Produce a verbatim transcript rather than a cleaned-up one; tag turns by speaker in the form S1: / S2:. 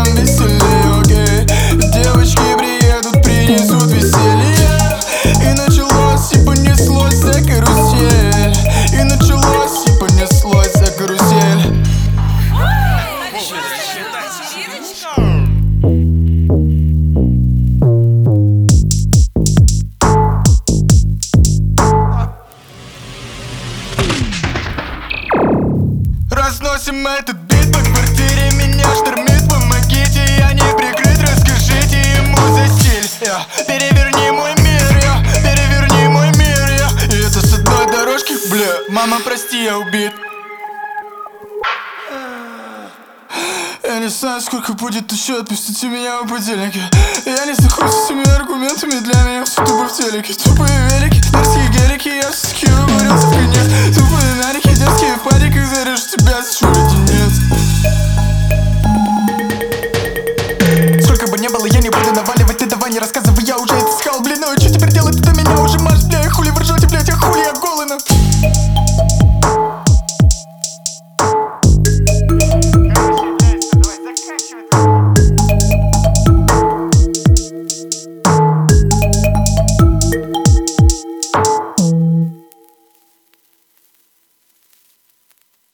S1: нам веселее, окей. Девочки приедут, принесут веселье. И началось, и понеслось за карусель. И началось, и понеслось за карусель. Разносим этот бит по квартире, меня штормит, помогите, я не прикрыт, расскажите ему за стиль. Я, переверни мой мир, я, переверни мой мир, я. И это с одной дорожки, бля, мама, прости, я убит. Я не знаю, сколько будет еще, отпустите меня в будильнике. Я не захочу с этими аргументами, для меня все тупо в телеке. Тупые велики, мерзкие гелики, я все-таки уговорился в конец. Тупые нарики, детские в париках, зарежу тебя, за чё леденец.